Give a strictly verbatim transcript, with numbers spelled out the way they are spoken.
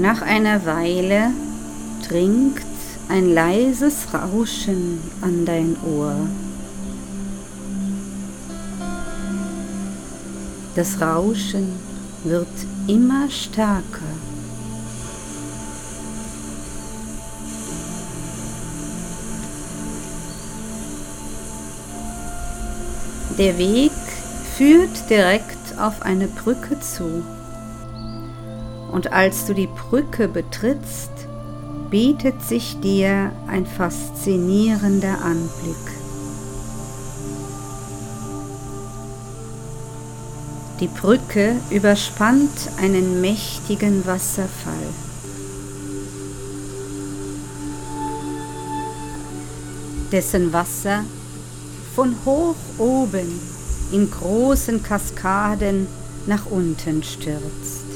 Nach einer Weile dringt ein leises Rauschen an dein Ohr. Das Rauschen wird immer stärker. Der Weg führt direkt auf eine Brücke zu. Und als du die Brücke betrittst, bietet sich dir ein faszinierender Anblick. Die Brücke überspannt einen mächtigen Wasserfall. Dessen Wasser von hoch oben in großen Kaskaden nach unten stürzt.